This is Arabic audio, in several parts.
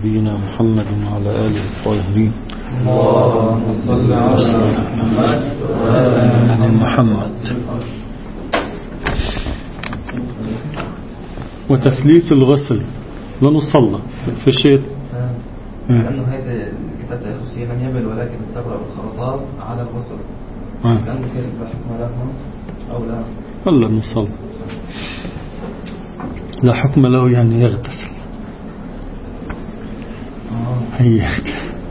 نبينا محمد وعلى آله الطاهرين. اللهم صل على محمد. وتثليث الغسل لنصلى في شيء لأنه هذا الكتاب الخصوصية لم يبل ولكن استغرق الخرطات على الغسل لأنه كيف بحكم لهم أو لا والله نصلى لا حكم له يعني يغتسل. هيك.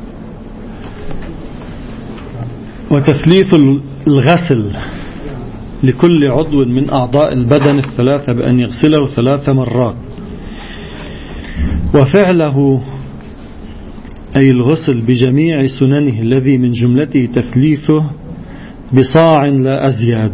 وتثليث الغسل لكل عضو من أعضاء البدن الثلاثة بأن يغسله 3 مرات، وفعله أي الغسل بجميع سننه الذي من جملته تثليثه بصاع لا أزياد.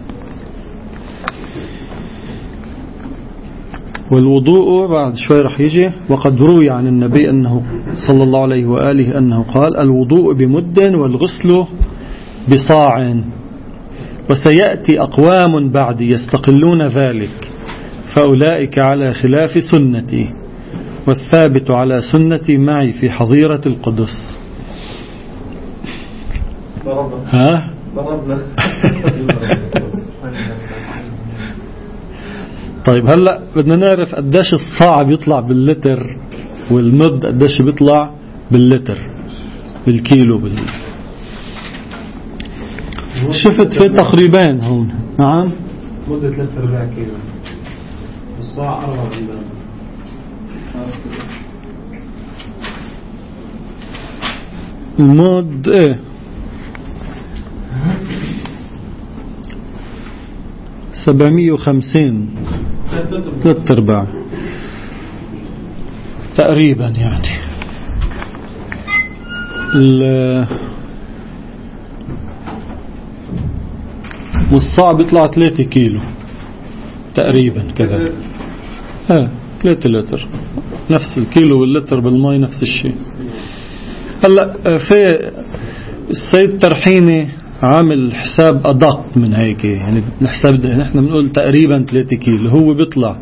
والوضوء بعد شوي رح يجي. وقد روي عن النبي أنه صلى الله عليه وآله أنه قال: الوضوء بمد والغسل بصاع، وسيأتي أقوام بعد يستقلون ذلك، فأولئك على خلاف سنتي، والثابت على سنتي معي في حظيرة القدس. ها؟ طيب هلأ بدنا نعرف قديش الصاع بيطلع باللتر والمد قديش بيطلع باللتر بالكيلو شفت في تقريبان هون. نعم مدة 3/4 كيلو، الصاع 4 جرام. المد ايه 750 3/4 تقريبا يعني. والصاع بيطلع 3 كيلو تقريبا كذا. 3 لتر، نفس الكيلو واللتر بالماء نفس الشيء. هلا في السيد ترحيني عامل حساب أدق من هيك، يعني الحساب ده نحن بنقول تقريبا 3 كيلو، هو بيطلع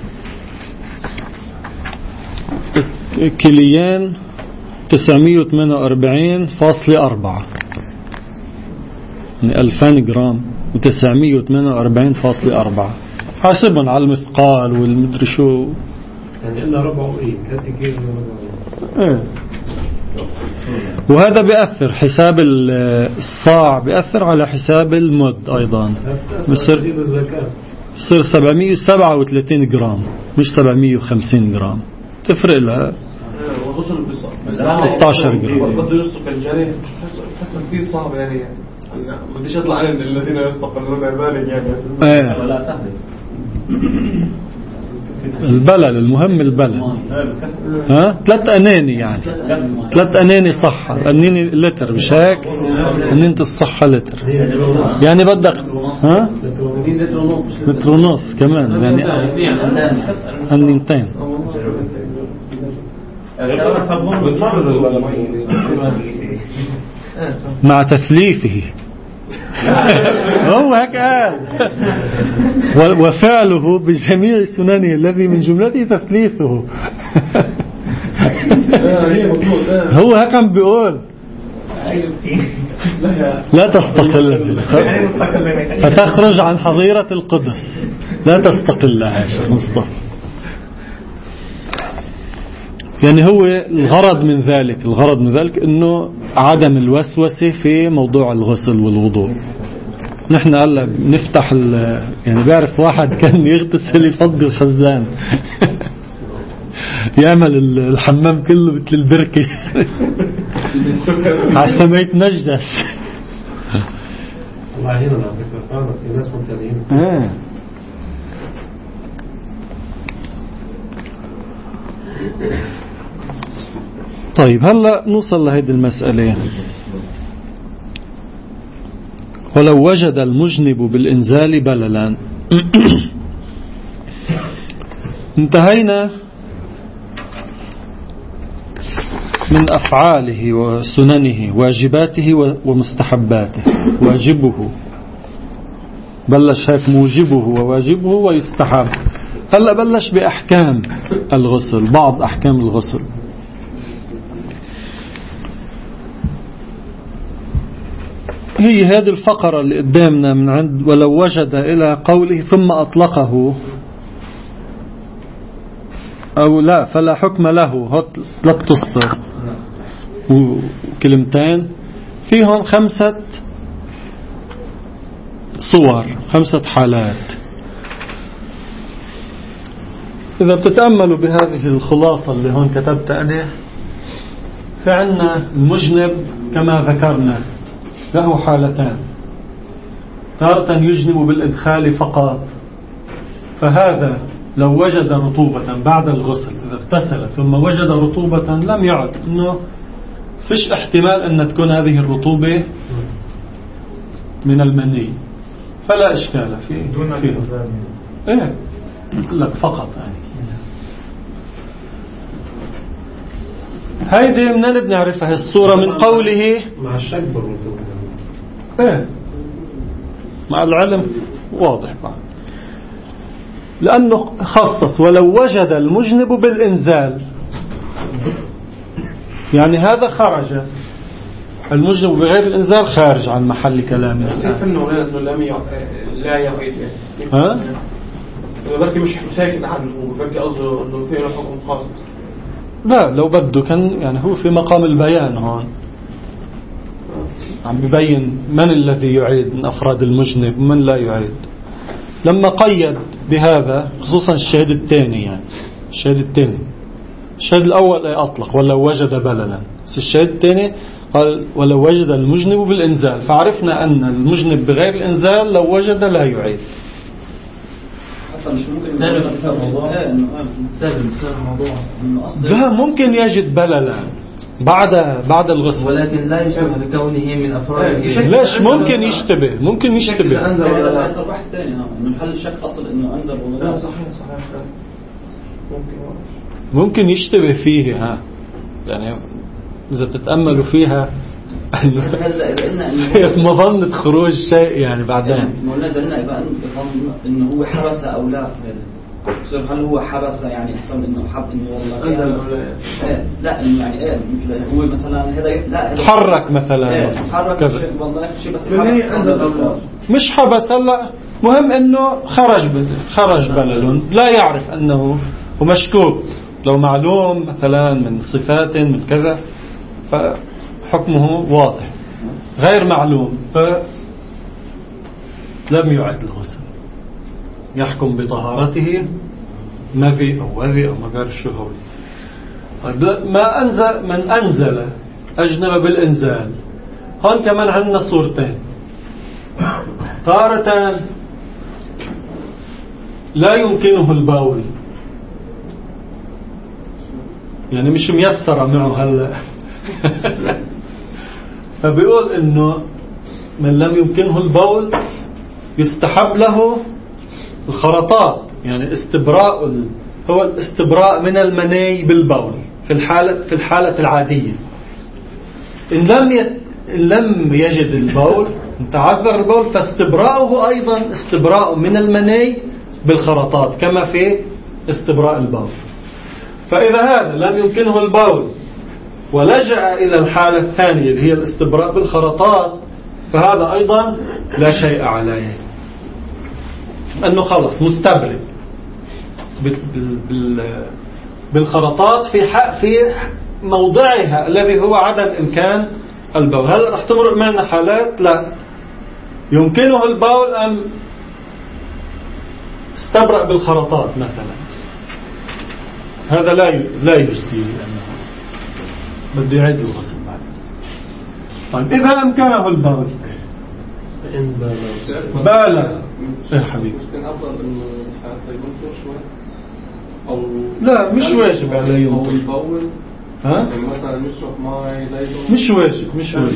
كيليان 948.4 يعني 2000 جرام و948.4 حاسبهم على المثقال والمدري شو، يعني إلا ربعه 3 كيلو ايه. وهذا بيأثر حساب الصاع، بيأثر على حساب المد أيضا. بصير 737 جرام مش 750 جرام، تفرق لها 16 جرام. بده يسلك الجري، بحس كثير صعب يعني بديش اطلع عن الذين يستقلون ذلك يعني. لا سهل. البلل المهم البلل. 3 أناني يعني 3 أناني صحة، أناني لتر مش هيك؟ أناني الصحة لتر يعني بدك لتر ونص كمان يعني أنينتين مع تثليثه. هو هيك قال. وفعله بجميع سننه الذي من جملته تثليثه. هو هيك عم بيقول لا تستقل فتخرج عن حظيرة القدس، لا تستقلها يا مصطفى. يعني هو الغرض من ذلك انه عدم الوسوسة في موضوع الغسل والوضوء. نحن هلا نفتح يعني بعرف واحد كان يغتسل يفضي الخزان يعمل الحمام كله مثل البركة عشان ما يتنجس. والله هنا في ناس مبتدئين. طيب هلا نوصل لهذه المسألة. ولو وجد المجنب بالإنزال بللا. انتهينا من أفعاله وسننه، واجباته ومستحباته. واجبه بلش هيك، موجبه وواجبه ويستحب. هلا بلش بأحكام الغسل، بعض أحكام الغسل. هي هذه الفقرة اللي قدامنا من عند ولو وجد إلى قوله ثم أطلقه أو لا فلا حكم له. ثلاث تسطر وكلمتين فيهم 5 صور، 5 حالات. إذا بتتأملوا بهذه الخلاصة اللي هون كتبت أنا، فعنا المجنب كما ذكرنا له حالتان: تارة يجنب بالإدخال فقط، فهذا لو وجد رطوبة بعد الغسل إذا اغتسل ثم وجد رطوبة لم يعد إنه فيش احتمال أن تكون هذه الرطوبة من المني، فلا إشكال فيه إيه لك فقط يعني. هيدي منين بنعرفها الصورة؟ من قوله مع الشك بالرطوبة إيه مع العلم واضح بعد، لأنه خصص ولو وجد المجنب بالإنزال، يعني هذا خرج المجنب بغير الإنزال خارج عن محل كلامه. كيف إنه لا يعيد ها؟ بركي مش ساكت عنه، بركي قصده إنه في له حكم خاص. لا لو بده كان يعني هو في مقام البيان هون عم ببين من الذي يعيد من أفراد المجنب ومن لا يعيد. لما قيد بهذا خصوصا الشهد الثاني، يعني الشهد الثاني، الشهد الأول أطلق ولو وجد بللا، بس الشهد الثاني قال ولو وجد المجنب بالإنزال، فعرفنا أن المجنب بغير الإنزال لو وجد لا يعيد. لا ممكن يجد بللا بعد الغسل، ولكن لا يشبه بكونه من أفراد. ليش ممكن يشتبه؟ ممكن يشتبه. هذا واحد ثاني إنه هل الشك أصل إنه أنزل ولا لا؟ صحيح ممكن يشتبه فيه ها، يعني إذا بتتأملوا فيها في مظنة خروج شيء يعني بعدين. مولانا زلنا يبقى إنه هو حبس أو لا، هذا هل هو حبس يعني احتمل إنه حب إنه والله لا إنه يعني مثل هو مثلا هذا لا تحرك مثلا تحرك والله شيء بس مش حبس. هلا مهم إنه خرج بلل لا يعرف أنه ومشكوك، لو معلوم مثلا من صفات من كذا فحكمه واضح، غير معلوم فلم يعد الغسل، يحكم بطهارته مذي أو وذي أو مغير الشهوي. ما أنزل من أنزل أجنب بالإنزال. هون كمان عندنا صورتين: تارة لا يمكنه البول، يعني مش ميسرة معه هلا فبيقول إنه من لم يمكنه البول يستحب له الخرطات، يعني استبراء هو الاستبراء من المني بالبول في الحالة العادية. إن لم يجد البول، تعذر البول، فاستبراؤه أيضا استبراء من المني بالخرطات كما في استبراء البول. فإذا هذا لم يمكنه البول ولجأ إلى الحالة الثانية اللي هي الاستبراء بالخرطات، فهذا أيضا لا شيء عليه، أنه خلص مستبرئ بالخرطات في موضعها الذي هو عدم إمكان البول. هل رح تمرق معنا حالات لا يمكنه البول أم استبرأ بالخرطات مثلا، هذا لا يجزي لأنه بده يعيد الغسل بعد. طيب إذا أمكنه البول بالا يا حبيبي، لا مش واجب عليه ينطق. ها مش واجب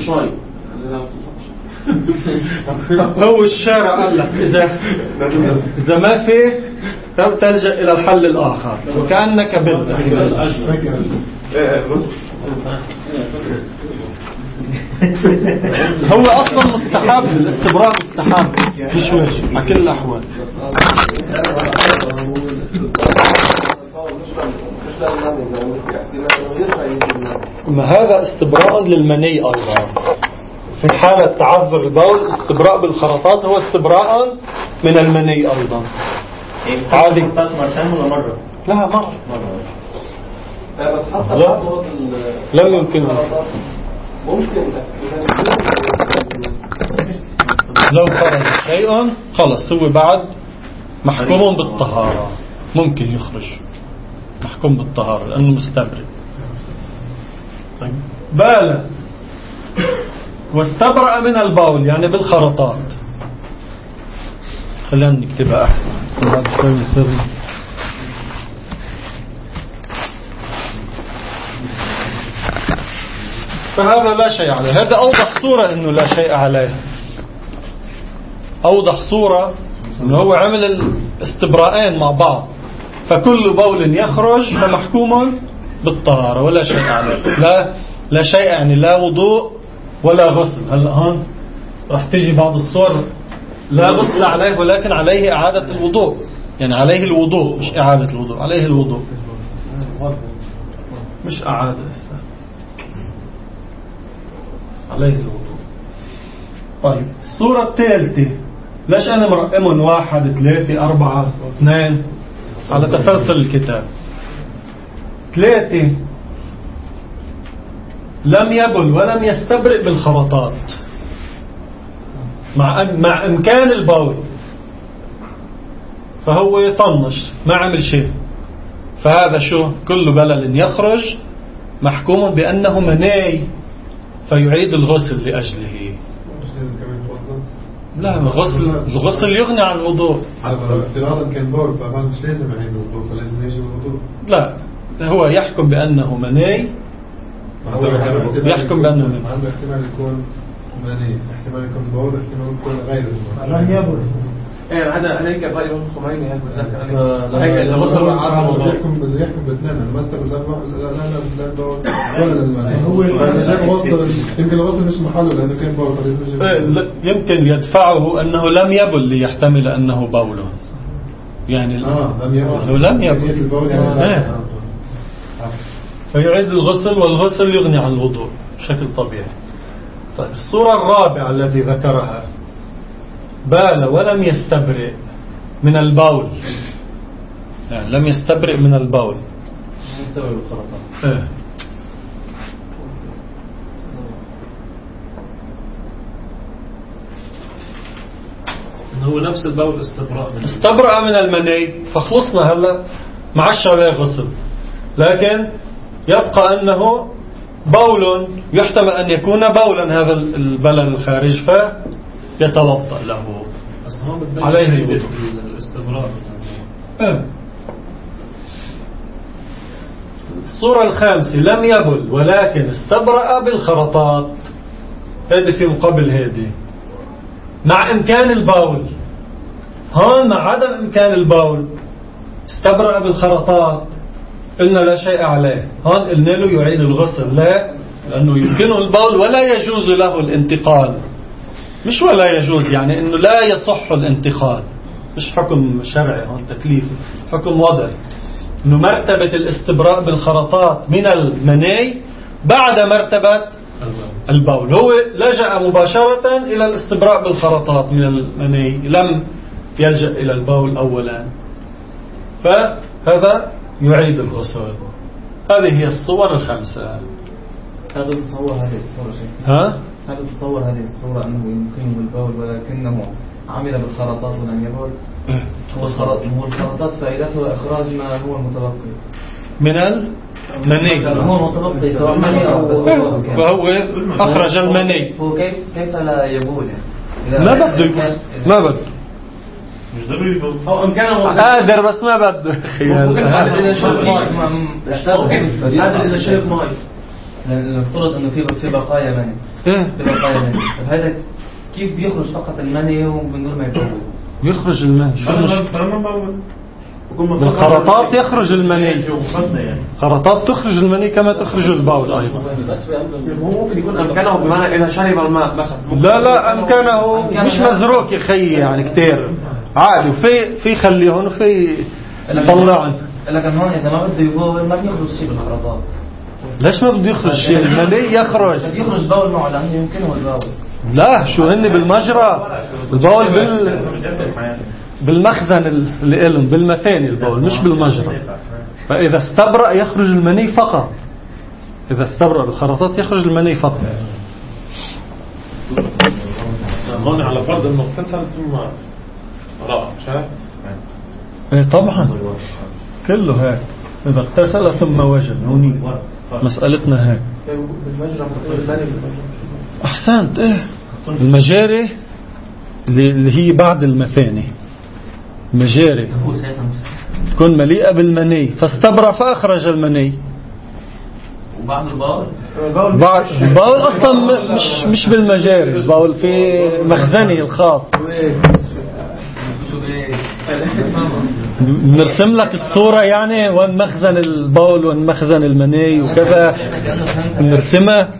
هو الشارع قال لك إذا ما فيه تلجأ إلى الحل الآخر وكأنك بدك. هو أصلا مستحب، الاستبراء مستحب مش واجب على كل الأحوال. ما هذا استبراء للمني أيضا، في حالة تعذر البول استبراء بالخرطات هو استبراء من المني أيضا. عادي. مرتين ولا مرة؟ لا مرة. بس حتى لا لم يمكن. ممكن لو خرج شيء خلص هو بعد محكوم بالطهارة، ممكن يخرج محكوم بالطهارة لأنه مستبرئ. بال واستبرأ من البول يعني بالخرطات. خلينا نكتبها أحسن بعد شوي يصير. فهذا لا شيء عليه. هذا أوضح صورة إنه لا شيء عليه. أوضح صورة إنه هو عمل الاستبراءين مع بعض، فكل بول يخرج فمحكوم بالطهارة ولا شيء عليه. لا شيء يعني لا وضوء ولا غسل. هلا هون راح تيجي بعض الصور لا غسل عليه ولكن عليه إعادة الوضوء، يعني عليه الوضوء مش إعادة الوضوء، عليه الوضوء مش إعادة، عليه الوضوء. طيب الصورة الثالثة، ليش أنا مرقمهم 1 3 4 2 على تسلسل الكتاب؟ 3 لم يبل ولم يستبرئ بالخرطات مع إمكان البول، فهو يطنش ما عمل شيء، فهذا شو كل بلل يخرج محكوم بأنه مني فيعيد الغسل لأجله. لا الغسل يغني عن الوضوء. افتراضا كان بول فما مش لازم يعيد الوضوء، فلازم يجي الوضوء. لا هو يحكم بأنه مني، يحكم بأنه مني. عنده احتمال يكون مني، احتمال يكون بول، احتمال يكون غير المني. لم يبل. ايه هذا هيك الرأي الخميني هيك بتذكر هيك بده يحكم باثنين، ما استبعد لا البول ولا المني. هو وصل يمكن الوصل مش محله لانه كان بول، يمكن يدفعه انه لم يبل ليحتمل انه بول، يعني لم يبل فيعيد الغسل، والغسل يغني عن الوضوء بشكل طبيعي. طيب الصورة الرابعة التي ذكرها، بال ولم يستبرئ من البول، يعني لم يستبرئ من البول، يستبرئ بالخرطات. هو نفس البول استبرأ من المني، فخلصنا هلا ما عادش عليه غسل، لكن يبقى أنه بول يحتمل أن يكون بولا هذا البلل الخارج فيتوضأ له عليه الوضوء. الاستبراء. الصورة الخامسة لم يبل ولكن استبرأ بالخرطات، هذه في مقابل هذه مع إمكان البول. هون مع عدم إمكان البول استبرأ بالخرطات، قلنا لا شيء عليه. هون قلنا له يعيد الغسل، لا لأنه يمكنه البول ولا يجوز له الانتقال، مش ولا يجوز يعني إنه لا يصح الانتقال، مش حكم شرعي هون تكليف، حكم وضعي، إنه مرتبة الاستبراء بالخرطات من المني بعد مرتبة البول. هو لجأ مباشرة إلى الاستبراء بالخرطات من المني، لم يلجأ إلى البول أولا، فهذا يعيد الغسل. هذه هي الصور الخمسة. هذا تصور هذه الصورة شيء. هذا تصور هذه الصورة أنه يمكنه بالبول ولكنه عمل بالخرطات ولم يبول. هو الخرطات فائدته إخراج ما هو المتبقي من المني، هو متبقي سواء مني أو فهو أخرج المني. هو كيف لا يبول يعني؟ ما بده أو إن كان قادر بس ما بده. هذا إذا شرب ماء نفترض إنه في بقايا مني، في بقايا مني، هذا كيف بيخرج فقط المني ومن دون ما يبول؟ يخرج المني بالخرطات، يخرج المني، خرطات تخرج المني كما تخرج البول أيضا. هو ممكن يكون أمكانه بمعنى إذا شرب الماء مثلا. لا أمكانه مش مزروك يا خي، يعني كتير عادي، وفي خليهن وفي طلعن. لكن هون إذا ما بده يبول ما بيخرج شيء بالخرطات. ليش ما بده يخرج شيء؟ المني يخرج بول معه لأنه يمكنه البول. لا شو هن بالمجرى البول بالمخزن اللي إلهم بالمثاني البول مش بالمجرى. فإذا استبرأ يخرج المني فقط. إذا استبرأ بالخرطات يخرج المني فقط. هون على فرض انه اغتسل ثم رأى شاف. ايه طبعا كله هيك. إذا اغتسل ثم وجد هوني مسألتنا هيك. أحسنت. إيه المجاري اللي هي بعد المثاني مجاري تكون مليئة بالمني فاستبرأ فأخرج المني. وبعد البول البول أصلا مش بالمجاري. البول في مخزني الخاص. نرسم لك الصورة يعني وين مخزن البول وين مخزن المني وكذا نرسمها.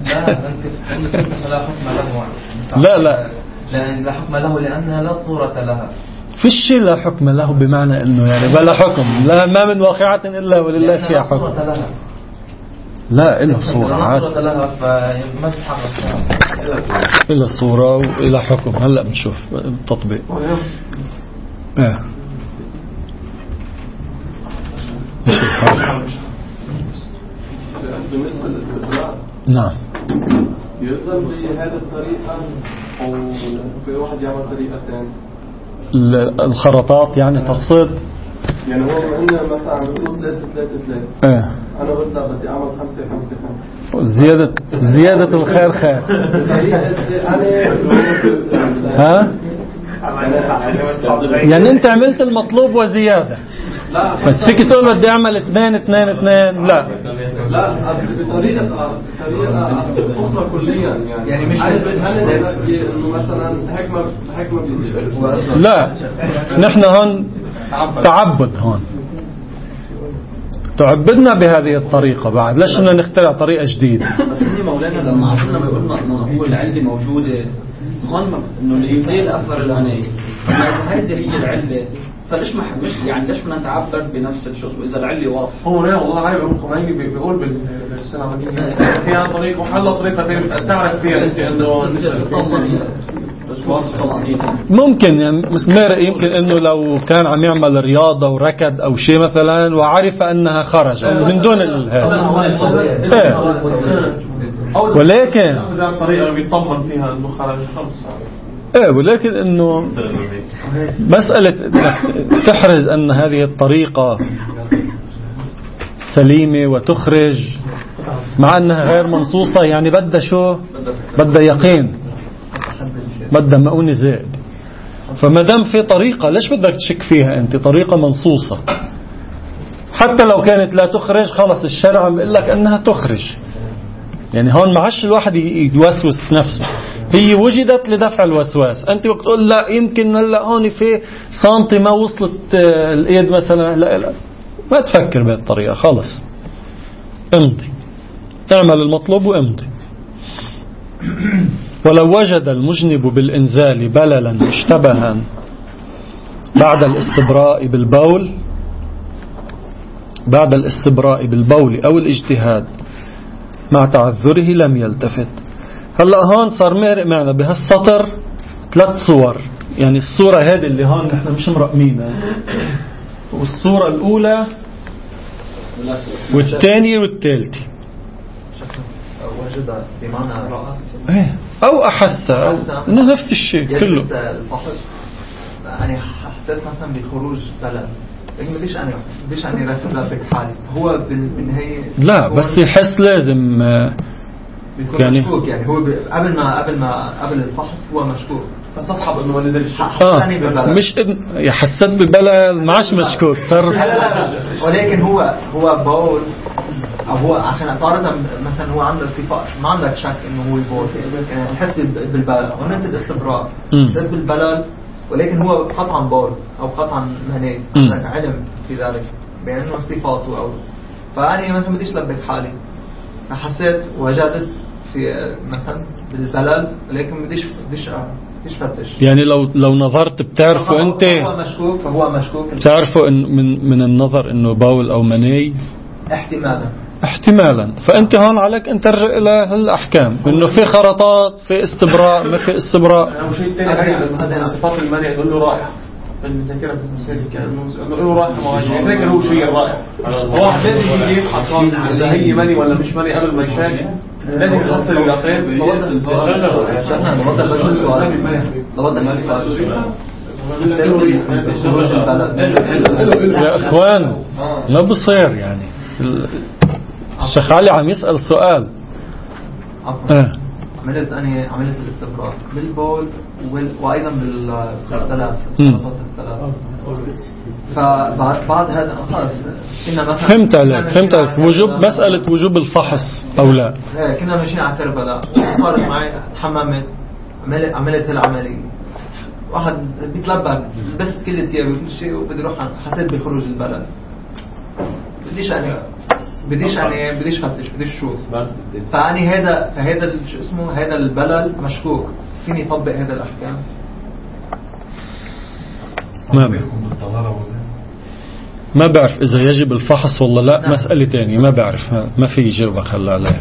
لا لا حكم له لأنها لا صورة لها. في الشيء لا حكم له بمعنى انه يعني بلا حكم. لا ما من واقعة الا ولله فيها حكم. لا إلا صورة صورة لها فما تتحرك إلا صورة وإلى حكم. هلأ بنشوف التطبيق. نعم يلزم بهذه الطريقة أو في واحد يعمل طريقة ثانية الخرطات يعني تقصد يعني هو عندنا مثلا بيقول 3-3-3 أنا قلت بدي أعمل 5-5-5 زيادة الخير خير. ها يعني أنت عملت المطلوب وزيادة. لا بس فيك تقول بدي أعمل 2-2-2. لا بطريقة أخرى كليا يعني مش إنه مثلا حكمة لا نحن هون تعبد. هون تعبدنا بهذه الطريقة. بعد ليش بدنا نخترع طريقة جديدة؟ بس هي مولانا لما عطلنا بيقولنا إنه هو العلة موجودة هون إنه اللي يزيل أثر العناية. إذا هيدي هي العلة فليش مش يعني ليش بدنا نتعبد بنفس الشيء إذا العلة واضحة؟ هو لا والله عارف ابن خميني بيقول بالسلامانية فيها طريقة وحل طريقة تعرف فيها أنت إنه ممكن يعني يمكن انه لو كان عم يعمل رياضة وركض او شيء مثلا وعرف انها خرج من دون هذا. ولكن طريقة بيطمن فيها انه خرج خلص. ولكن انه مسألة تحرز ان هذه الطريقة سليمة وتخرج مع انها غير منصوصة يعني بدها شو؟ بدها يقين، بدها مؤونة زائد. فما دام في طريقة ليش بدك تشك فيها أنت؟ طريقة منصوصة حتى لو كانت لا تخرج خلص الشرع بيقول لك أنها تخرج. يعني هون ما عادش الواحد يوسوس نفسه. هي وجدت لدفع الوسواس. أنت بتقول لا يمكن هلا هون في سنتي ما وصلت الإيد مثلا. لا ما تفكر بهالطريقة خلص امضي اعمل المطلوب وامضي. ولو وجد المجنب بالإنزال بللا مشتبها بعد الاستبراء بالبول أو الاجتهاد مع تعذره لم يلتفت. هلأ هون صار مارق معنا بهالسطر 3 صور. يعني الصورة هذه اللي هون نحن مش مرقمينها والصورة الأولى والثانية والثالثة وجد بمعنى رأى أو أحس أو نفس الشيء كله. الفحص أنا حسيت مثلا بخروج بلد لكن بديش أنا رافق حالي هو بالنهاية لا بس يحس لازم بيكون يعني مشكوك. يعني هو قبل الفحص هو مشكوك فاستصحب انه نزل ثاني بالبلد مش حسيت بالبلد ما عادش مشكوك صار. لا ولكن هو بول او هو عشان طاردا مثلا هو عنده صفات ما عندك شك انه هو بول يعني تحس بالبلد وانت الاستبراء تحس بالبلد ولكن هو قطعا بول او قطعا مني عندك علم في ذلك بانه صفاته او فاني مثلا بديش لبك حالي حسيت وجدت في مثلا بالبلد لكن بديش فتش. يعني لو نظرت بتعرفوا انت هو مشكوك بتعرفوا إن من النظر انه بول او مني احتمالا احتمالا. فأنت هون عليك أن ترجع إلى الأحكام إنه في خرطات، في استبراء، ما في استبراء. وشيء ثاني غريب صفات المنع يقول له رائحة بالمذاكرة في المسائل كان يقول له رائحة معينة هيك هو شيء الرائحة. هو لازم يجي يفحص إذا هي مني ولا مش مني قبل ما يشاك، لازم يفصل اليقين. يا اخوان لا بصير يعني الشيخ علي عم يسأل سؤال. عملت الاستبراء بالبول وايضا بالثلاث فبعد هذا خلاص كنا مثلا فهمت عليك وجوب مسألة وجوب الفحص او لا. كنا ماشيين على كربلاء صارت معي تحممت عملت العملية، واحد بيتلبك لبست كل ثيابي وكل شيء وبدي اروح حسيت بخروج البلد، بديش فتش بديش شوف. فاني فهذا شو اسمه هذا البلل مشكوك، فيني يطبق هذا الاحكام؟ ما بعرف اذا يجب الفحص ولا لا. مسألة تانية ما بعرف، ما في يجاوبك هلا عليها.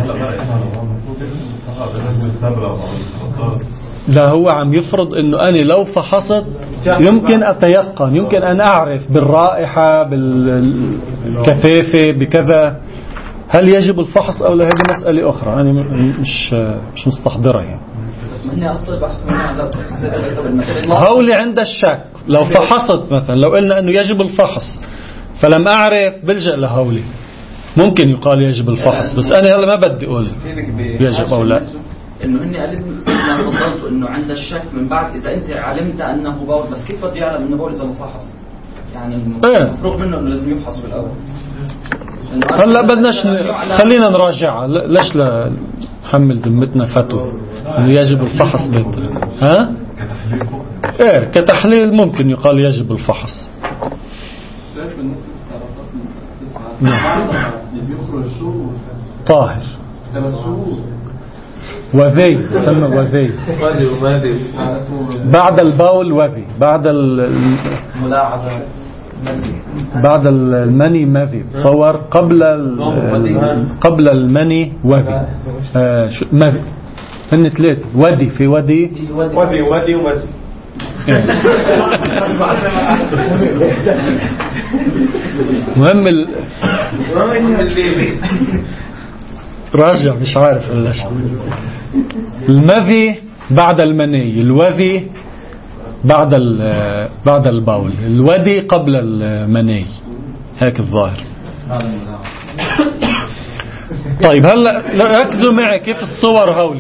لا هو عم يفرض انه انا لو فحصت يمكن اتيقن، يمكن ان اعرف بالرائحة بالكثافة بكذا هل يجب الفحص او لا. هذه مسألة اخرى انا مش مستحضرها يعني. هولي عند الشك لو فحصت مثلا، لو قلنا انه يجب الفحص فلم اعرف بلجأ لهولي ممكن يقال يجب الفحص، بس انا هلا ما بدي اقول يجب او لا. انه اني قلت ما فضلت انه عند الشك من بعد اذا انت علمت انه بول، بس كيف بده يعلم انه بول اذا ما فحص؟ يعني المفروض منه انه لازم يفحص بالاول. هلا بدناش خلينا نراجعها، ليش لا نحمل ذمتنا فتوى انه يجب الفحص بيتنا. ها كتحليل ممكن يقال يجب الفحص. طاهر وذي تسمى وذي بعد البول وذي بعد المني مذي تصور قبل المني وذي مذي هن ثلاثة ودي في ودي ومذي مهم راجع مش عارف ليش. المذي بعد المني، الوذي بعد البول، الودي قبل المني، هيك الظاهر. طيب هلا ركزوا معي كيف الصور هولي،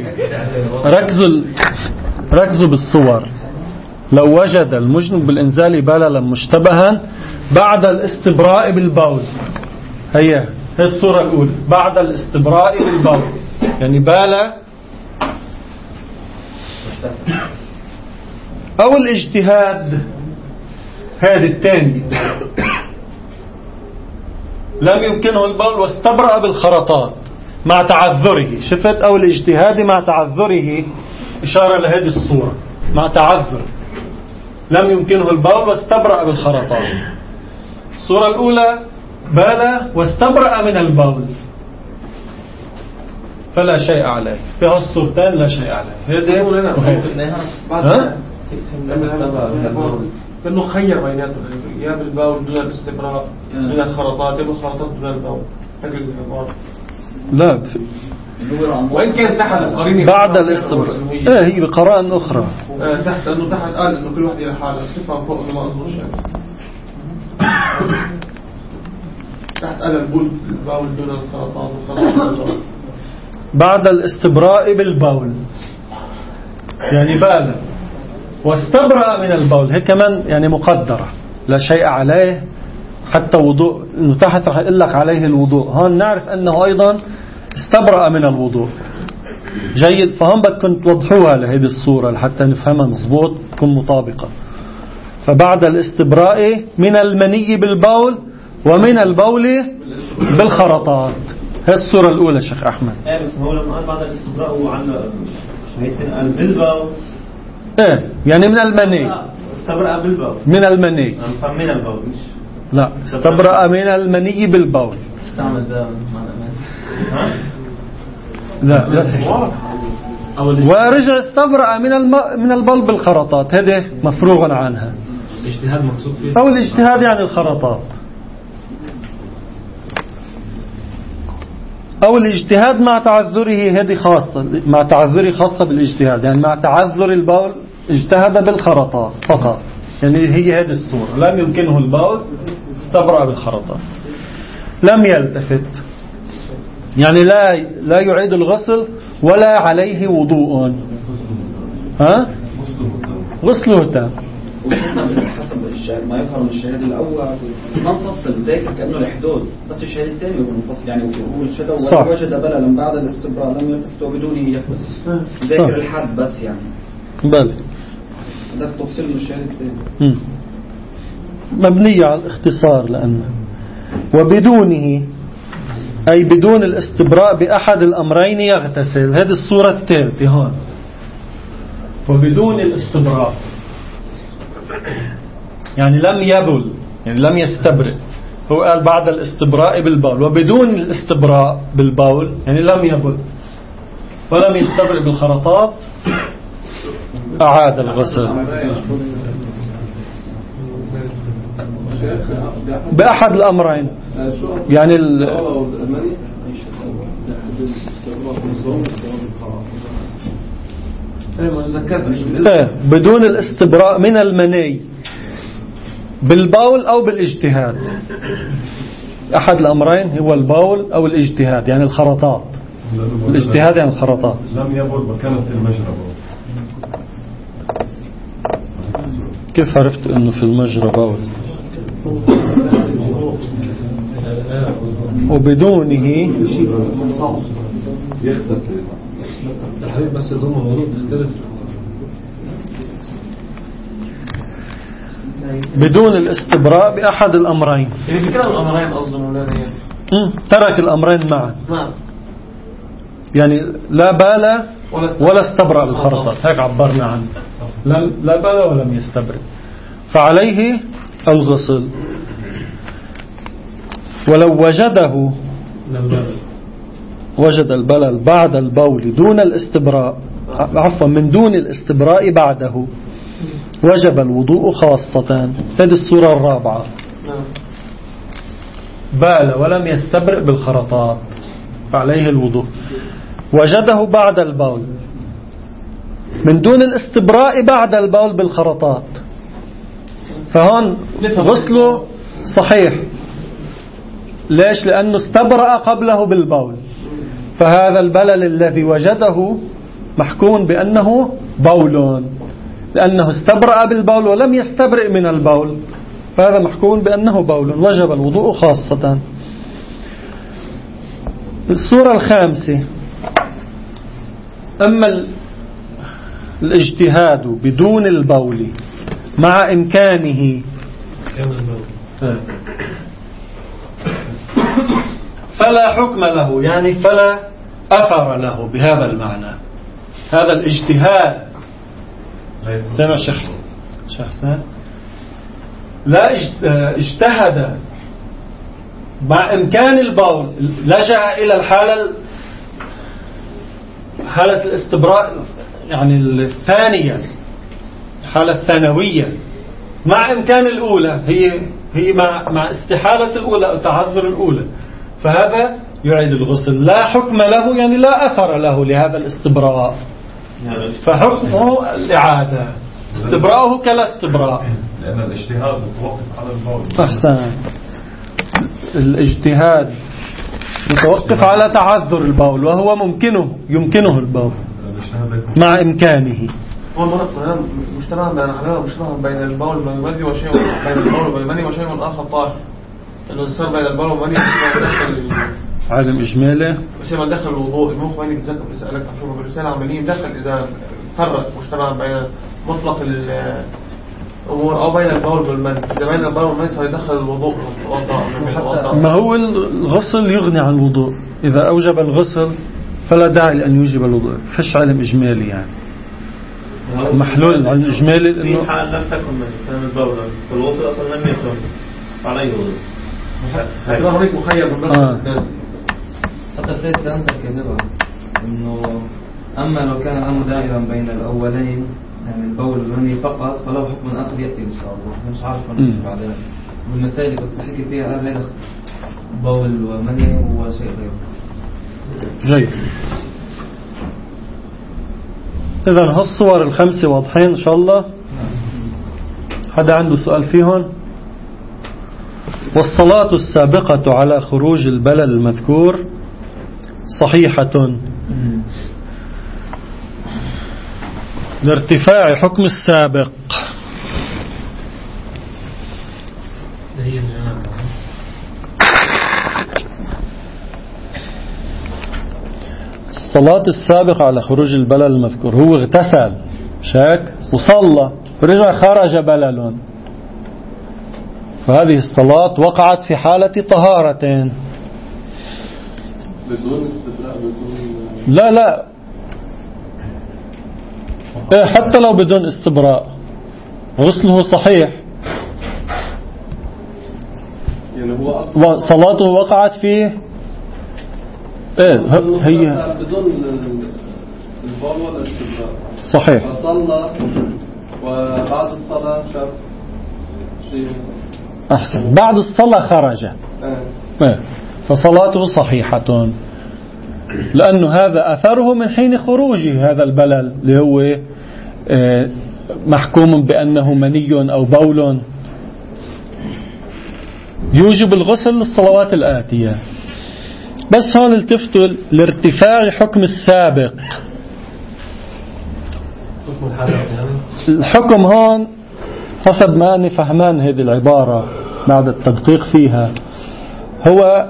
ركزوا بالصور. لو وجد المجنب بالإنزال بللا مشتبها بعد الاستبراء بالبول، هي الصورة الأولى بعد الاستبراء بالبول، يعني بالا أو الاجتهاد، هذا الثاني لم يمكنه البول واستبرأ بالخرطات مع تعذره، شفت؟ أو الاجتهاد مع تعذره، إشارة لهذه الصورة مع تعذر لم يمكنه البول واستبرأ بالخرطات. الصورة الأولى بال واستبرأ من البول فلا شيء عليه، في هالصورتين لا شيء عليه. هذا انه خير بيناتهم، يا بالبول دون الاستبراء دون الخرطات، يا بالخرطات دون البول. لا وإن كان تحت القرين بعد الاستبراء هي بقرائن أخرى تحت أنه تحت قال أنه كل واحد إلى حاله، تفهم فوق أنه ما أظهرش تحت قال البول دون الخرطات والخرطات بعد الاستبراء بالبول، يعني بالا واستبرأ من البول، هي كمان يعني مقدرة لا شيء عليه حتى وضوء، انه تحت رح يقول لك عليه الوضوء، هون نعرف انه ايضا استبرأ من الوضوء. جيد، فهم بدكم توضحوها لهذه الصورة لحتى نفهمها مضبوط تكون مطابقة. فبعد الاستبراء من المني بالبول ومن البول بالخرطات، هي الصورة الأولى شيخ أحمد. بس هو لما قال بعد الاستبراء هو عن قال بالبول يعني من المني، استبرأ بالبول من المني من البول، لا استبرأ من المني بالبول. استعمل ده لا ورجع استبرأ من البول بالخرطات، هذه مفروغ عنها. الاجتهاد مقصود فيه أو الاجتهاد يعني الخرطات، أو الاجتهاد مع تعذره، هذه خاصة مع تعذره، خاصة بالاجتهاد، يعني مع تعذر البول اجتهد بالخرطات فقط، يعني هي هذه الصورة، لم يمكنه البول استبرأ بالخرطات. لم يلتفت يعني لا يعيد الغسل ولا عليه وضوء، غسله تام. حسب ما يظهر من الشهادة الأول منفصل ذاكر كأنه الحدود، بس الشهادة الثانية هو منفصل، يعني هو الشهادة الأول وجد بللا بعد الاستبراء لم يلتفت وبدونه يحبس، ذاكر الحد بس يعني بل هذا تفصيل من الشهادة الثانية مبنية على الاختصار، لأنه وبدونه أي بدون الاستبراء بأحد الأمرين يغتسل. هذه الصورة الثالثة هون، وبدون الاستبراء يعني لم يبل، يعني لم يستبرئ. هو قال بعد الاستبراء بالبول، وبدون الاستبراء بالبول يعني لم يبل ولم يستبرئ بالخرطات، أعاد الغسل بأحد الأمرين، يعني بدون الاستبراء من المني بالبول أو بالاجتهاد. أحد الأمرين هو البول أو الاجتهاد، يعني الخرطات. الاجتهاد يعني الخرطات. لم يبل وكانت المجرى. كيف عرفت أنه في المجرى بول؟ وبدونه بس ضمن الغروب تختلف. بدون الاستبراء بأحد الأمرين. يعني في كلام الأمرين أصلا مولانا ترك الأمرين معا، يعني لا بال ولا استبرأ بالخرطات، هيك عبرنا عنه. لا بال ولم يستبرئ، فعليه الغسل. ولو وجد البلل بعد البول دون الاستبراء، عفوا من دون الاستبراء بعده، وجب الوضوء خاصة. هذه الصورة الرابعة، بال ولم يستبرئ بالخرطات فعليه الوضوء. وجده بعد البول من دون الاستبراء بعد البول بالخرطات، فهون غسله صحيح. ليش؟ لأنه استبرأ قبله بالبول، فهذا البلل الذي وجده محكوم بأنه بول، لأنه استبرأ بالبول ولم يستبرئ من البول، فهذا محكوم بأنه بول، وجب الوضوء خاصة. الصورة الخامسة، أما الاجتهاد بدون البول مع إمكانه فلا حكم له، يعني فلا أثر له بهذا المعنى. هذا الاجتهاد سمع شخص لا اجتهد مع إمكان البول، لجأ إلى حالة الاستبراء، يعني الثانية، الحالة الثانوية، مع إمكان الأولى، هي مع استحالة الأولى أو تعذر الأولى، فهذا يعيد الغسل. لا حكم له، يعني لا أثر له لهذا الاستبراء، فحكمه الإعادة، استبراءه كلا استبراء، لأن الاجتهاد متوقف على البول. أحسن، الاجتهاد متوقف على تعذر البول، وهو يمكنه البول مع إمكانه. هو مشتبه بين البول والمني وشيء، بين البول والمني وشيء آخر طاهر، إنه يصير بين البول والمني عالم إجمالي شيء ما دخل الوضوء. المخ وين يتذكر بسألك أشوفه بالرسالة عملية دخل إذا فرق مشتبه بين مطلق الأمور أو بين البول والمني. إذا بين البول والمني صار يدخل الوضوء. ما هو الغسل يغني عن الوضوء، إذا أوجب الغسل فلا داعي لأن يوجب الوضوء. فش علم إجمالي يعني محلول علم إجمالي، في حال لم تكن كان البول فالوضوء أصلا لم يكن عليه وضوء. هناك مخير بالنص. حتى السيد سأنت كذبا إنه أما لو كان الأمر دائرا بين الأولين يعني البول والمني فقط فله حكم آخر يأتي إن شاء الله. مش عارف نحكي بعدين والمسائل بس بحكي فيها هذا بول ومني هو شيء غير جيد. إذن هالصور الخمسة واضحين إن شاء الله. حدا عنده سؤال فيهن؟ والصلاة السابقة على خروج البلل المذكور صحيحة لارتفاع حكم السابق. الصلاة السابقة على خروج البلل المذكور هو اغتسل شاك وصلى ورجع خرج بلل، فهذه الصلاة وقعت في حالة طهارة. بدون استبراء لا حتى لو بدون استبراء غسله صحيح، يعني هو صلاته وقعت فيه هي بدون البول ولا استبراء صحيح. فصلى وبعد الصلاة شاف شيء أحسن، بعد الصلاة خرج فصلاته صحيحة، لأنه هذا أثره من حين خروجه هذا البلل اللي هو محكوم بأنه مني أو بول يوجب الغسل للصلوات الآتية. بس هون التفتوا لارتفاع حكم السابق. الحكم هون حسب ما أني فهمان هذه العبارة بعد التدقيق فيها هو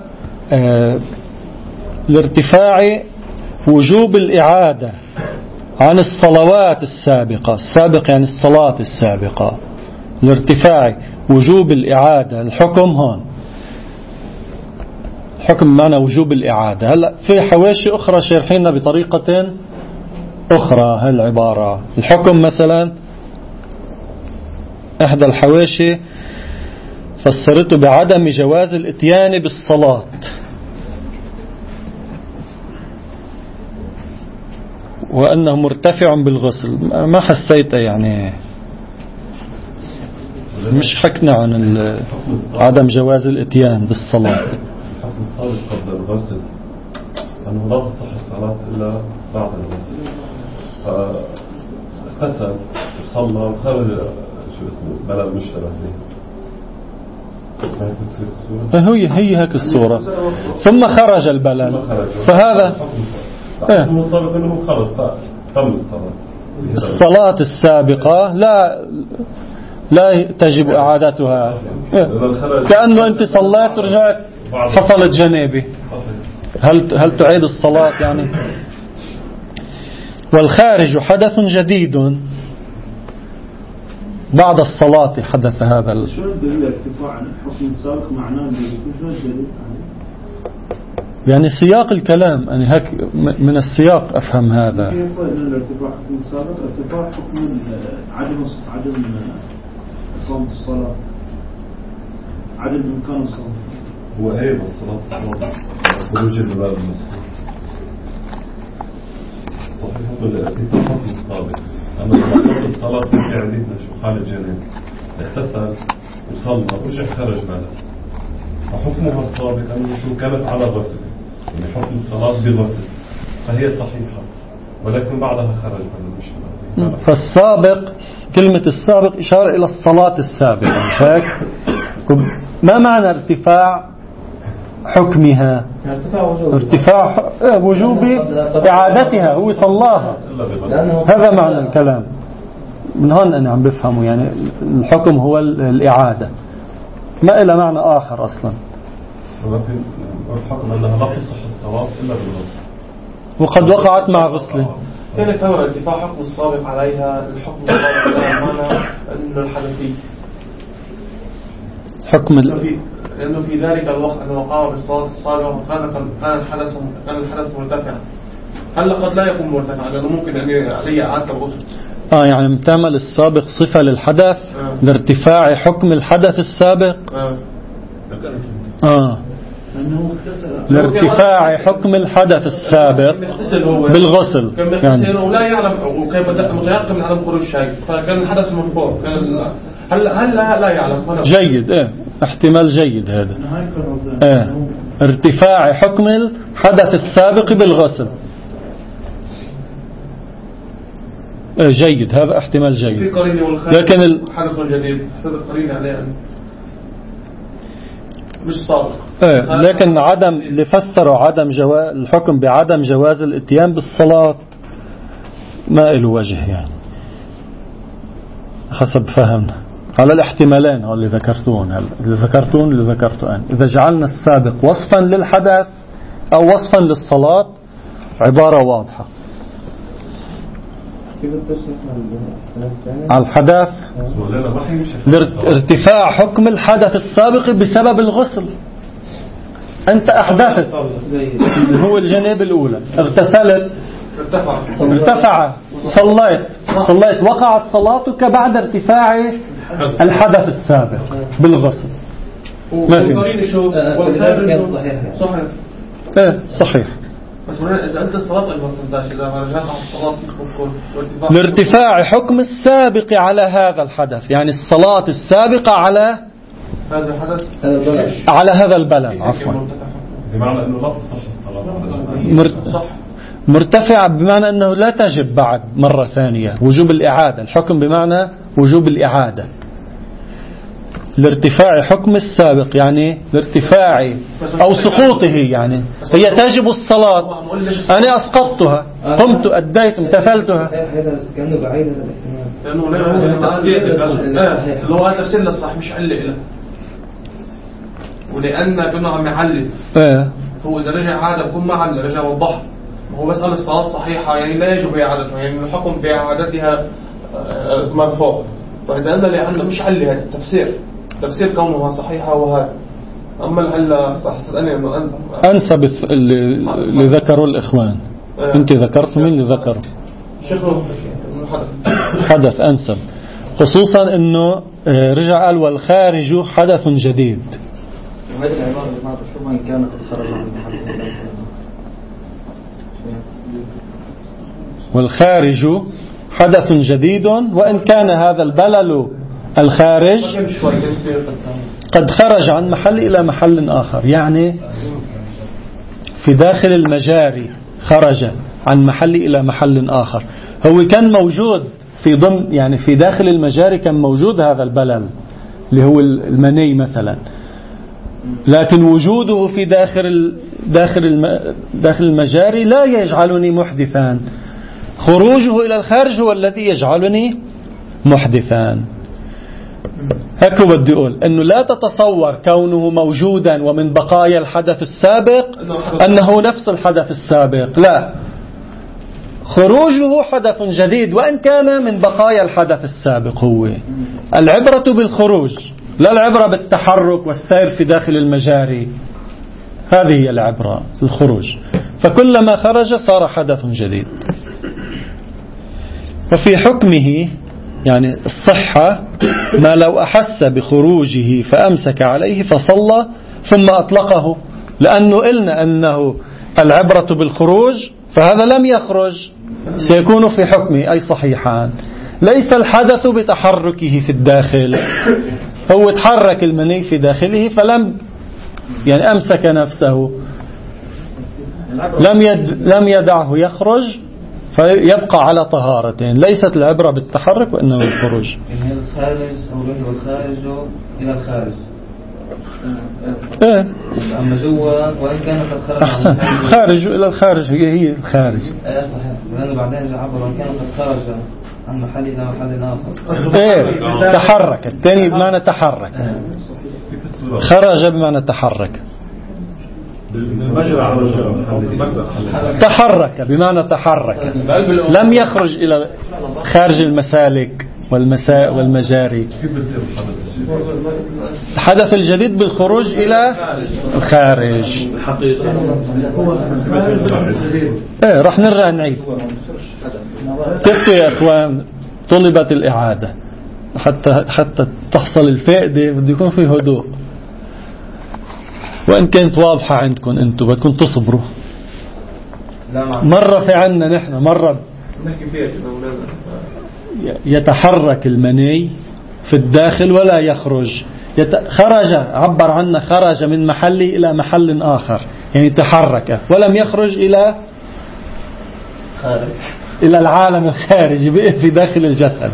لارتفاع وجوب الإعادة عن الصلوات السابقة. السابق يعني الصلاة السابقة، لارتفاع وجوب الإعادة. الحكم هون حكم معنى وجوب الإعادة. هلأ في حواشي أخرى شارحينها بطريقة أخرى هالعبارة. الحكم مثلا إحدى الحواشي فسرته بعدم جواز الاتيان بالصلاة، وأنه مرتفع بالغسل. ما حسيت يعني مش حكنا عن عدم جواز الاتيان بالصلاة. حكم الصلاة قبل الغسل أنه لا تصح الصلاة إلا بعد الغسل، فاغتسل وصلى وخرج شو اسمه بلد مشتبه به، هي هيك الصورة، ثم خرج البلل، فهذا مصاب أنه خرج تم الصلاة. الصلاة السابقة لا تجب إعادتها، كأنه أنت صليت ورجعت حصلت جنابة، هل تعيد الصلاة يعني؟ والخارج حدث جديد بعد الصلاة حدث هذا. شو الدليل ارتفاع عن الحكم السابق معناه شو الدليل؟ يعني سياق الكلام أنا هيك من السياق أفهم هذا. كيف الارتفاع حكم السابق ارتفاع حكم عدم إقامة الصلاة، عدم إمكان الصلاة. هو أيضا الصلاة خروج البلاد المسكون صحيح بالارتفاع حكم السابق. أما قبل الصلاة في عديدنا شو حال الجنين اغتسل وصلى ورجع خرج بلد، فحكمها السابق أنه شو كانت على غسل، يعني حكم الصلاة بغسل، فهي صحيحة، ولكن بعدها خرج بلد مش. فالسابق كلمة السابق إشارة إلى الصلاة السابقة، مش هيك؟ ما معنى ارتفاع حكمها؟ ارتفاع وجوب إعادتها، هو صلاها، هذا معنى الكلام. من هون أنا عم بفهمه، يعني الحكم هو الإعادة، ما إلى معنى آخر أصلا. ولكن الحكم أنها لا تصح الصلاة إلا بالغسل، وقد وقعت مع غسله. كان يفهم ارتفاع حكم السابق عليها. الحكم السابق معنى أنه الحدثي حكم لأنه في ذلك الوقت أنه قام بالصلاة السابقة كان الحدث مرتفعا. هل قد لا يكون مرتفعا لأنه ممكن أن عليه إعادة الغسل. يعني متعمل السابق صفة للحدث لارتفاع حكم الحدث السابق. لارتفاع حكم الحدث السابق بالغسل يعني ولا يعلم وكان متيقن من عدم خروج شيء فكان الحدث مرفوع هل لا يعلم جيد احتمال جيد هذا ارتفاع حكم الحدث السابق بالغسل جيد هذا احتمال جيد في قرينة لكن الحدث الجديد هذا قرينة عليه مش سابق لكن لفسروا الحكم بعدم جواز الاتيان بالصلاة ما له وجه يعني حسب فهمنا على الاحتمالين اللي ذكرتون اللي ذكرته أنا إذا جعلنا السابق وصفا للحدث أو وصفا للصلاة عبارة واضحة على الحدث ارتفاع حكم الحدث السابق بسبب الغسل. أنت أحدثت هو الجناب الأولى اغتسلت ارتفع صليت وقعت صلاتك بعد ارتفاع الحدث السابق بالغسل ما في صحيح بس إذا أنت الصلاة أيضا تنتاش إذا رجعت على الصلاة لارتفاع حكم السابق على هذا الحدث يعني الصلاة السابقة على هذا الحدث على هذا البلد عفوا بمعنى أنه لا تصح الصلاة مرتفع بمعنى أنه لا تجب بعد مرة ثانية وجوب الإعادة الحكم بمعنى وجوب الإعادة لارتفاع حكم السابق يعني لارتفاع أو سقوطه يعني هي تجب الصلاة أنا أسقطتها قمت أديت امتثلتها كأنه بعيد هذا الاحتمال لأنه هو تفسير للصح مش علق له ولأن كنا عم يعلق هو إذا رجع عادة بكون ما علق رجع وضح هو بس قال الصلاة صحيحة يعني لا يجب إعادتها يعني الحكم بإعادتها مرفوع فإذا قلنا لأنه مش علق هذا تفسير كونها صحيحة وهذا أما العلة فحسدني أنه أنسب اللي ذكروا الإخوان أنت ذكرت من اللي ذكروا حدث أنسب خصوصا أنه رجع قال والخارج حدث جديد وهذه العبارة اللي معك شو وإن كانت تخرج عن محل والخارج حدث جديد وإن كان هذا البلل الخارج قد خرج عن محل إلى محل آخر يعني في داخل المجاري خرج عن محل إلى محل آخر هو كان موجود في ضمن يعني في داخل المجاري كان موجود هذا البلل اللي هو المني مثلا لكن وجوده في داخل المجاري لا يجعلني محدثا خروجه إلى الخارج هو الذي يجعلني محدثا هكذا بدي أقول أنه لا تتصور كونه موجودا ومن بقايا الحدث السابق أنه نفس الحدث السابق لا خروجه حدث جديد وإن كان من بقايا الحدث السابق هو العبرة بالخروج لا العبرة بالتحرك والسير في داخل المجاري هذه هي العبرة الخروج فكلما خرج صار حدث جديد وفي حكمه يعني الصحة ما لو أحس بخروجه فأمسك عليه فصلى ثم أطلقه لأنه قلنا أنه العبرة بالخروج فهذا لم يخرج سيكون في حكمه أي صحيحان ليس الحدث بتحركه في الداخل هو تحرك المني في داخله فلم يعني أمسك نفسه لم يدعه يخرج فيبقى على طهارتين ليست العبرة بالتحرك وإنما بالخروج يعني الخارج أو الخارج إلى الخارج أما جوا وإن كان قد خرج أحسن خارج إلى الخارج هي الخارج صحيح لأنه بعدين عبر وإن كان قد خرج عن محل إلى محل آخر تحرك الثاني بمعنى تحرك خرج بمعنى تحرك تحرك بمعنى تحرك لم يخرج إلى خارج المسالك والمجاري الحدث الجديد بالخروج إلى الخارج رح نرجع نعيد كيف يا أخوان طلبت الإعادة حتى تحصل الفائدة بده يكون في هدوء وإن كانت واضحة عندكم أنتم بدكم تصبروا. مرة في عنا نحن مرة يتحرك المني في الداخل ولا يخرج، خرج، عبر عنه خرج من محله إلى محل آخر، يعني تحرك ولم يخرج إلى العالم الخارجي في داخل الجسد.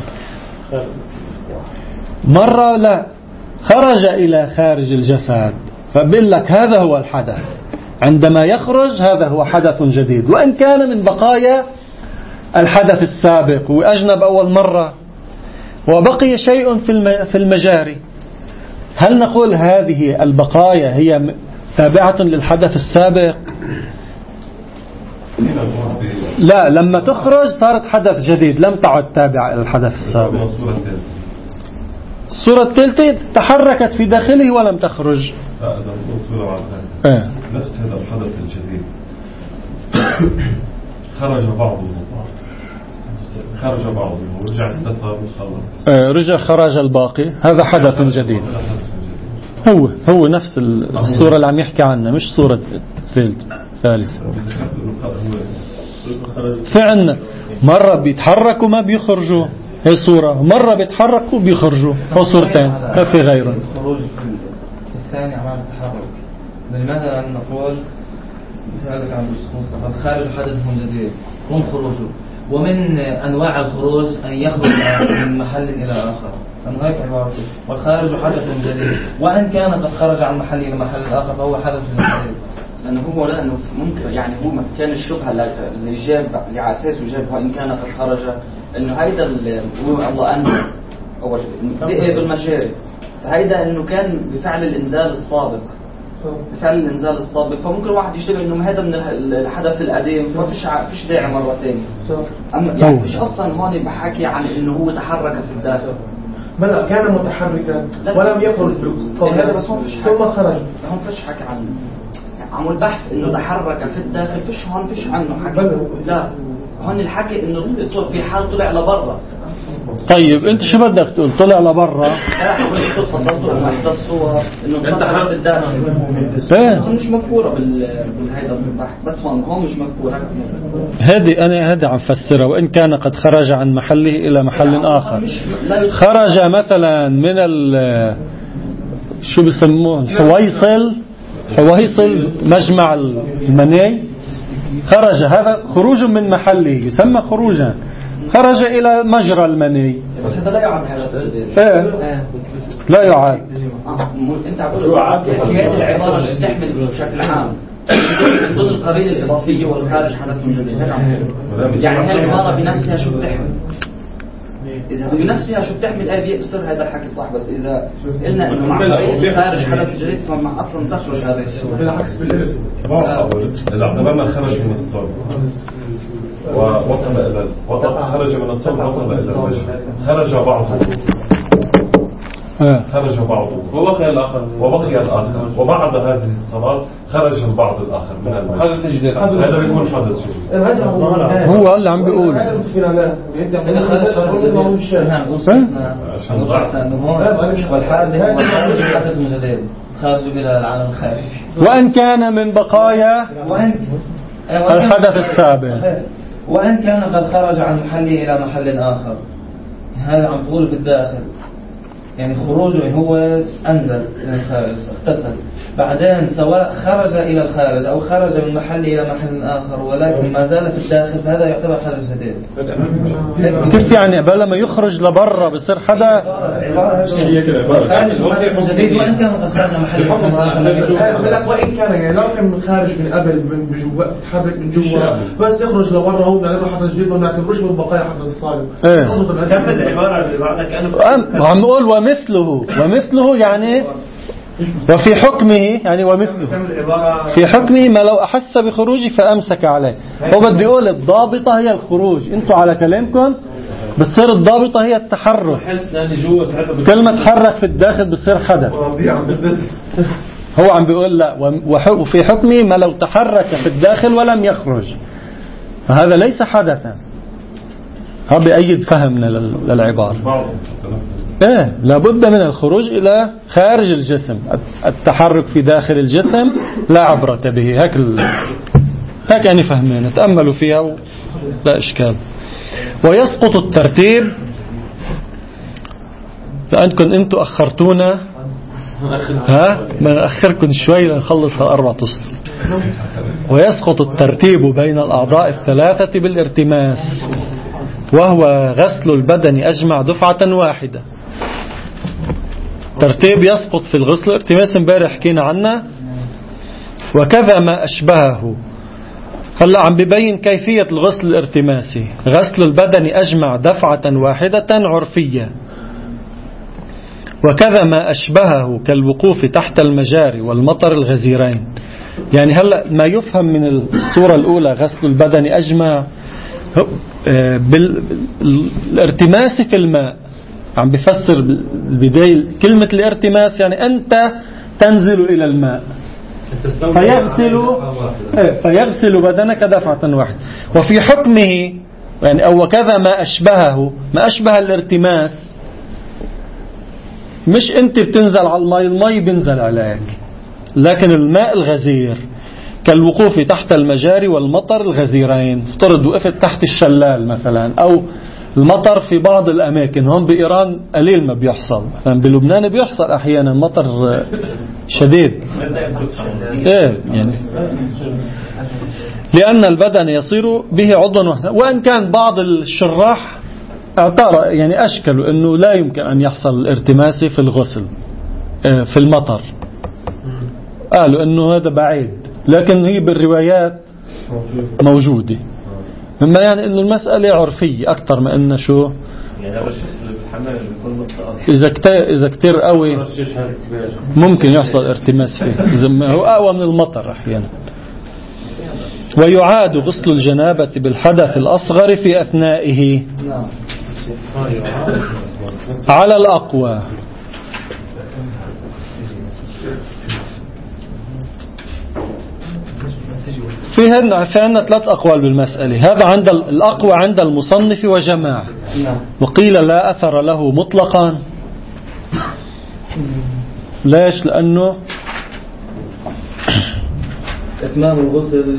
مرة لا، خرج إلى خارج الجسد، فبقول لك هذا هو الحدث. عندما يخرج هذا هو حدث جديد، وإن كان من بقايا الحدث السابق وأجنب أول مرة وبقي شيء في المجاري. هل نقول هذه البقايا هي تابعة للحدث السابق؟ لا، لما تخرج صارت حدث جديد، لم تعد تابعة إلى الحدث السابق. الصورة الثالثة تحركت في داخله ولم تخرج. نفس هذا الحدث الجديد خرج بعضه ورجع اتصل وخلص، رجع خرج الباقي، هذا حدث جديد. هو نفس الصورة اللي عم يحكي عنها، مش صورة ثالثة. فعلا مرة بيتحركوا ما بيخرجوا، هي صورة، مرة بيتحركوا بيخرجوا، هو صورتين ما في غيرهم. الخروج الثاني عمل التحرك، لماذا لم نقول بسألك عن الخارج حدث جديد هم خروجه؟ ومن أنواع الخروج أن يخرج من محل إلى آخر، أنه هيك عبارته، والخارج حدث جديد، وأن كان قد خرج عن محل إلى محل آخر فهو حدث جديد. لأنه هو لأنه ممكن يعني هو ما كان الشبهة اللي جاب اللي على أساسه جابها إن كان قد خرج، إنه هيدا هو الله أنه أول شيء بالمجاري، فهيدا إنه كان بفعل الإنزال السابق، فممكن واحد يشتبه إنه هذا من الحدث القديم، ففيش داعي مرة ثانية. أما يعني مش أصلا هون بحكي عن إنه هو تحرك في الداخل، بل كان متحركا ولم يخرج هذا بس ثم خرج. هون فيش حكي عنه، عم البحث إنه تحرك في الداخل، فيش عنه حكي. لا، هون الحكي إنه في حال طلع لبرا. طيب انت شو بدك تقول؟ طلع لبرا؟ لا، تفضلتوا مع الصور انه انتحر في الداخل. هون مش مذكوره بالهيدا البحث، بس هون مش مذكوره. هذه عم فسرها، وان كان قد خرج عن محله الى محل اخر. خرج مثلا من شو بسموه الحويصل مجمع المني، خرج، هذا خروج من محله يسمى خروجا، خرج إلى مجرى المني. بس هذا لا يعد حاجة لا يعد. أنت عقول هذه العبارة تحمل بشكل عام من ضمن القرينة الإضافية والخارج حدث من جديد. يعني هذه العبارة بنفسها شو بتحمل؟ إذا بنفسها شو بتحمل آية بصير هذا الحكي صح، بس إذا قلنا إنه مع قرينة الخارج حدث جديد فما أصلا تخرج هذه الصورة. بالعكس بالإبل. إذا اعتبرنا خرج من الصلب ووصل إلى خرج من الصلب وصل إلى الوجه، خرج بعضه وبقي الآخر، وبعد هذه الصلاة خرج البعض الآخر من الوجه. هذا تجديد، هذا بيكون حدث جديد. هو اللي عم بيقول وأن كان من بقايا الحدث السابق، وأن كان قد خرج عن محله إلى محل آخر. هذا عم تقول بالداخل، يعني خروجه هو أنزل إلى الخارج، اغتسل، بعدين سواء خرج إلى الخارج أو خرج من محل إلى محل آخر ولكن ما زال في الداخل، فهذا يعتبر حدث جديد. كيف يعني بلا ما يخرج لبرا بصير حدا خارج جديد؟ وإن كان قد خرج محل آخر، وإن كان يعني لو كان خارج من قبل من جوا تحرك من جوا بس يخرج لبرا هو بنعتبره حدث جديد وما نعتبروش من بقايا حدث الصالح. كمل العبارة اللي بعدها كأنه وعم نقول ومثله يعني وفي حكمه، يعني ومثله في حكمه ما لو أحس بخروجه فأمسك عليه. هو بدي يقول الضابطة هي الخروج، انتوا على كلامكم بتصير الضابطة هي التحرك، كل ما تحرك في الداخل بصير حدث. هو عم بيقول لا، وفي حكمه ما لو تحرك في الداخل ولم يخرج فهذا ليس حدثا. هذا بأيد فهمنا للعبارة. لابد من الخروج إلى خارج الجسم. التحرك في داخل الجسم لا عبرة به. هيك يعني فهمين، تأملوا فيها لا إشكال. ويسقط الترتيب، لأنكم أنتم أخرتونا، ما أخركم شوي لنخلص 4 أسطر. ويسقط الترتيب بين الأعضاء الثلاثة بالارتماس، وهو غسل البدن أجمع دفعة واحدة. ترتيب يسقط في الغسل. الارتماس امبارح حكينا عنه. وكذا ما أشبهه. هلا عم ببين كيفية الغسل الارتماسي. غسل البدن أجمع دفعة واحدة عرفية. وكذا ما أشبهه كالوقوف تحت المجاري والمطر الغزيرين. يعني هلا ما يفهم من الصورة الأولى غسل البدن أجمع بالارتماس في الماء. عم بفسر البداية كلمة الارتماس، يعني أنت تنزل إلى الماء فيغسل بدنك دفعة واحدة. وفي حكمه يعني أو كذا ما أشبهه، ما أشبه الارتماس مش أنت بتنزل على المي بينزل عليك، لكن الماء الغزير كالوقوف تحت المجاري والمطر الغزيرين. افترض وقفت تحت الشلال مثلا، أو المطر في بعض الأماكن. هون بإيران قليل ما بيحصل، مثلا بلبنان بيحصل أحيانا مطر شديد. يعني لأن البدن يصير به عضوا واحدا. وإن كان بعض الشراح اعترض، يعني أشكلوا أنه لا يمكن أن يحصل الارتماس في الغسل في المطر. قالوا أنه هذا بعيد، لكن هي بالروايات موجودة. مما يعني أنه المسألة عرفية أكثر ما أنه شو إذا كتير قوي ممكن يحصل ارتماس فيه، إذا هو أقوى من المطر أحيانا. ويعاد غسل الجنابة بالحدث الأصغر في أثنائه على الأقوى. في عندنا 3 أقوال بالمسألة. هذا عند الأقوى عند المصنف وجماعة، وقيل لا أثر له مطلقا. ليش؟ لأنه إتمام الغسل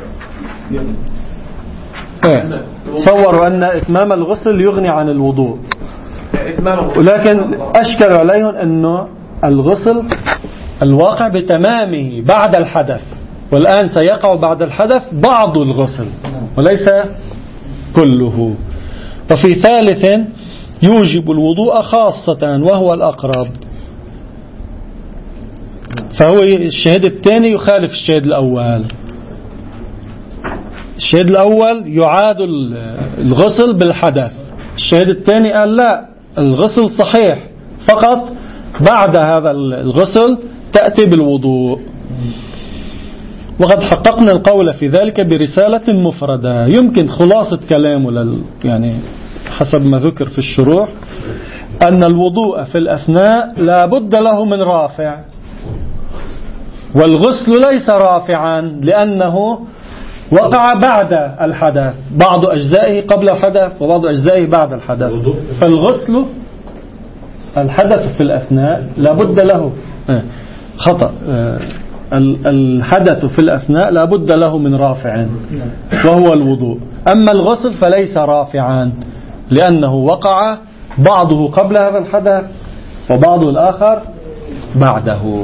صوروا أن إتمام الغسل يغني عن الوضوء، ولكن أشكل عليهم أنه الغسل الواقع بتمامه بعد الحدث، والآن سيقع بعد الحدث بعض الغسل وليس كله. وفي ثالث يوجب الوضوء خاصة وهو الأقرب، فهو الشهيد الثاني يخالف الشهيد الأول. الشهيد الأول يعاد الغسل بالحدث، الشهيد الثاني قال لا، الغسل صحيح، فقط بعد هذا الغسل تأتي بالوضوء. وقد حققنا القول في ذلك برسالة مفردة. يمكن خلاصة كلامه يعني حسب ما ذكر في الشروح أن الوضوء في الأثناء لا بد له من رافع، والغسل ليس رافعا لأنه وقع بعد الحدث، بعض أجزائه قبل الحدث وبعض أجزائه بعد الحدث. فالغسل الحدث في الأثناء لا بد له خطأ الحدث في الأثناء لا بد له من رافع وهو الوضوء. أما الغسل فليس رافعا لأنه وقع بعضه قبل هذا الحدث وبعضه الآخر بعده.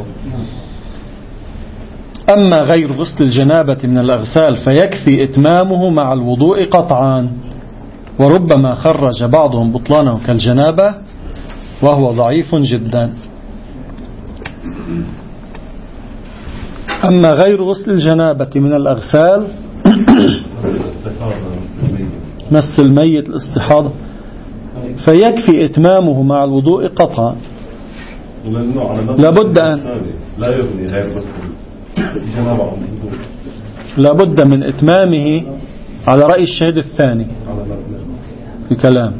أما غير غسل الجنابة من الأغسال فيكفي إتمامه مع الوضوء قطعا، وربما خرج بعضهم بطلانه كالجنابة وهو ضعيف جدا. أما غير غسل الجنابة من الأغسال مس الميت، الاستحاضة، فيكفي إتمامه مع الوضوء قطعا. لابد أن لا يغني غير غسل الجنابة عن الوضوء، لابد من إتمامه على رأي الشهيد الثاني في كلام،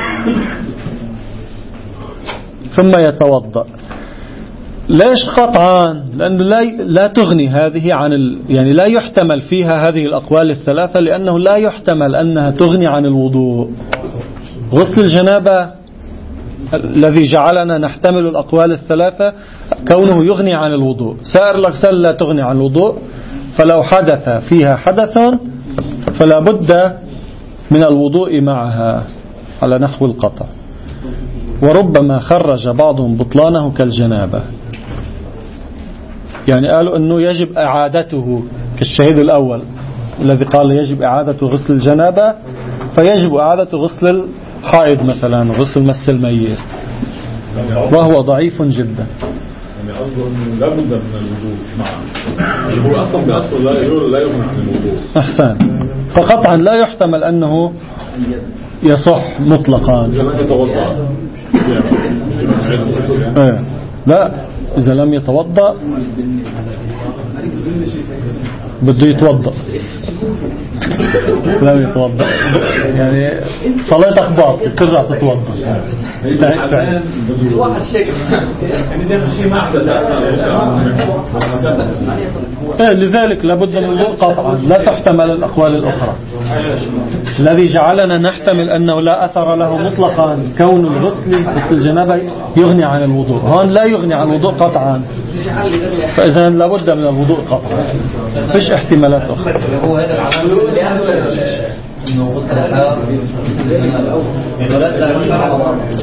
ثم يتوضأ. ليش قطعا؟ لأنه لا تغني هذه عن يعني لا يحتمل فيها هذه الأقوال الثلاثة، لأنه لا يحتمل أنها تغني عن الوضوء. غسل الجنابة الذي جعلنا نحتمل الأقوال الثلاثة كونه يغني عن الوضوء. سائر الأغسال لا تغني عن الوضوء، فلو حدث فيها حدث فلا بد من الوضوء معها على نحو القطع. وربما خرج بعضهم بطلانه كالجنابة، يعني قالوا أنه يجب إعادته كالشهيد الأول الذي قال يجب إعادة غسل الجنابة، فيجب إعادة غسل الحائض مثلا، غسل مس الميت، وهو ضعيف جدا. يعني أصلا لا بد من الوضوء معه، هو أصلا بأصل لا يغني عن الوضوء. أحسن. فقطعا لا يحتمل أنه يصح مطلقا. لا، إذا لم يتوضأ بده يتوضأ. لم يتوضأ يعني صلاتك باطل، ترجع تتوضأ. لذلك لابد من الوضوء قطعا، لا تحتمل الأقوال الأخرى. الذي جعلنا نحتمل أنه لا أثر له مطلقا كون الغسل غسل الجنابة يغني عن الوضوء، هون لا يغني عن الوضوء قطعا، فإذا لابد من الوضوء قطعا، فيش احتمالات أخرى. هو هذا العمل إنه غسل الحائض